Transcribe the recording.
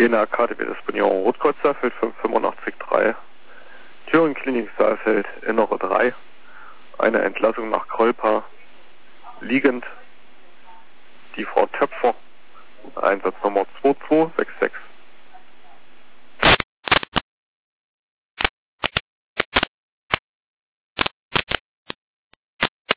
Lena KTW Disponierung Rotkreuzerfeld 585-3, Thüringen Klinik Saalfeld, Innere 3, eine Entlassung nach Krolpa, liegend, die Frau Töpfer, Einsatznummer 2266.